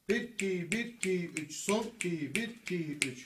1 2 1 2 3 son 2 1 2 3.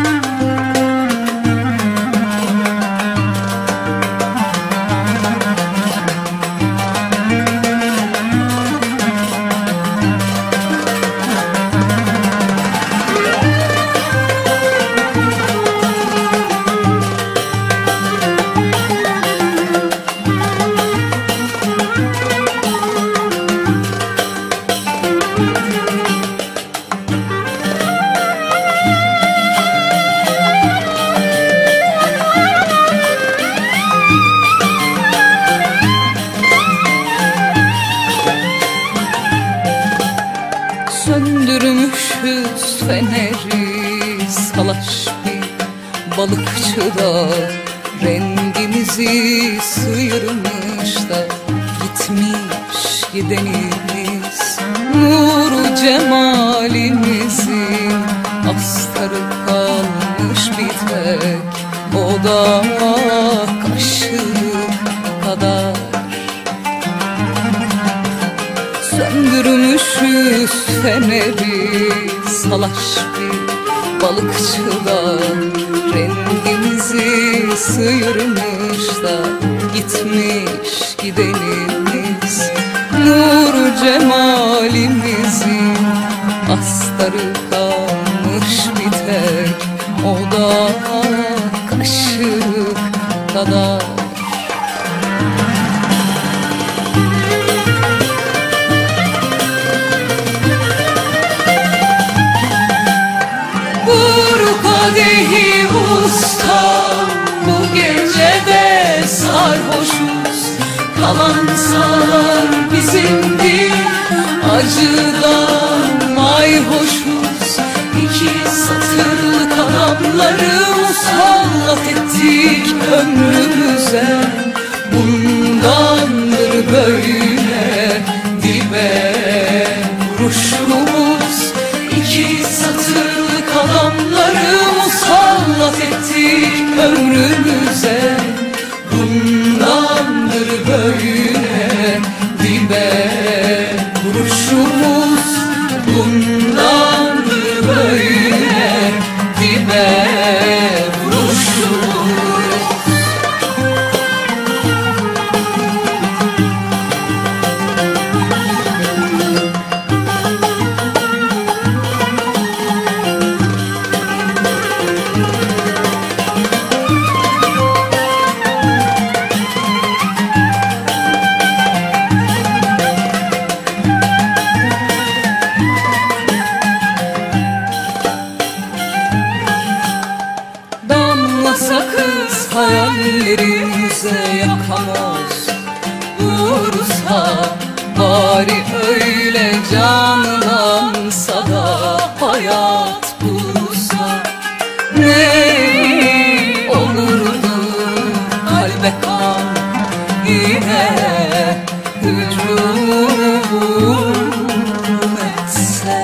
Söndürmüşüz feneri salaş bir balıkçıda, rengimizi sıyırmış da gitmiş gidenimiz. Nuru cemalimizin astarı kalmış bir tek, o da kaşık kadar. Söndürmüşüz feneri salaş bir balıkçıda, rengimizi sıyırmış da gitmiş gidenimiz. Nur cemalimizin astarı kalmış bir tek, o da kaşık kadar. Kadehi ustam, bu gecede sarhoşuz. Kalan sağlar bizimdi, acıdan mayhoşuz. İki satırlık adamları musallat ettik ömrümüze. Bundandır böyle dibe vuruşumuz. İki satırlık adamları musallat ettik ömrümüze. Bundandır böyle dibe vuruşumuz. Bundandır böyle dibe vuruşumuz. Sakız hayallerimize yakamoz vursa, bari öyle canlansa da hayat bulsa. Ne olurdu kalbe kan yine hücum etse.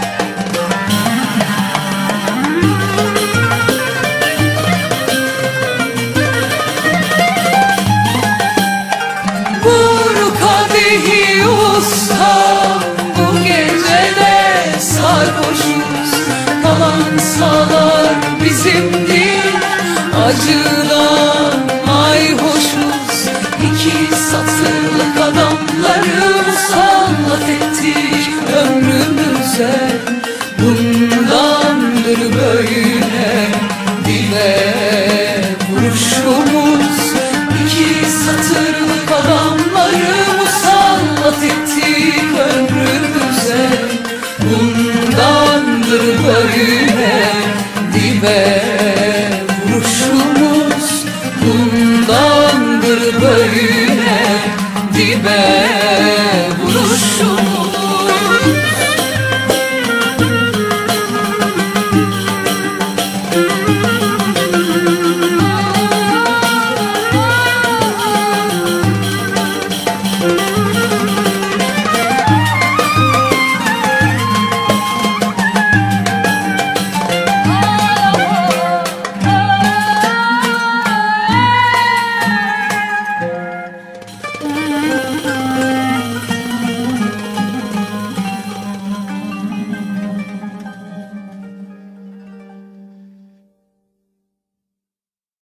Ustam, bu gecede sarhoşuz. Kalan sağlar bizimdi, acıdan mayhoşuz. İki satırlık adamları musallat ettik